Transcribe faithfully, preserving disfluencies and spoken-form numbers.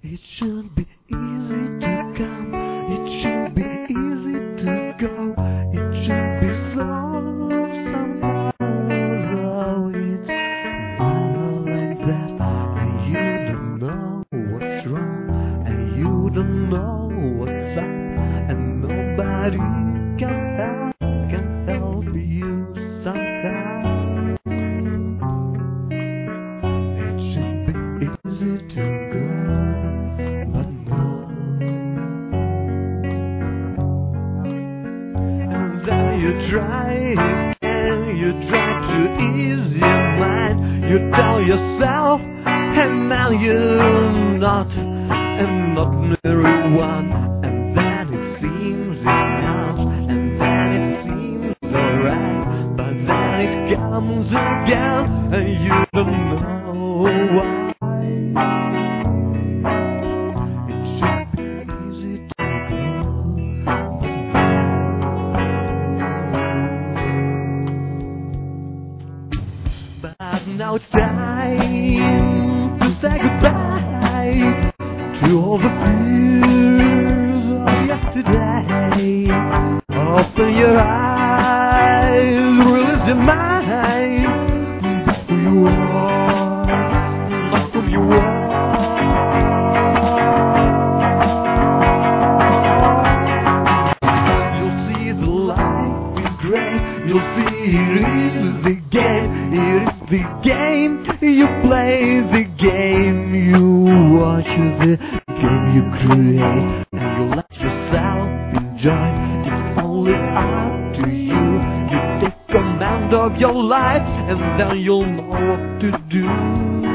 It should be easy to come, it should be easy to go, it should be so somehow. It's more like that, and you don't know what's wrong, and you don't know what's up, and nobody can help, can help you somehow. It should be easy to go. You try again, you try to ease your mind. You tell yourself, and now you're not an ordinary one. And then it seems it comes, and then it seems alright. But then it comes again, and you don't know why. It should be easy to go. Now it's time to say goodbye to all the fears of yesterday. Open your eyes, release your mind. Be who you are, not who you are. You'll see the life is great. You'll see it is the game. It is the game you play, the game you watch, the game you create, and you let yourself enjoy. It's only up to you. You take command of your life, and then you'll know what to do.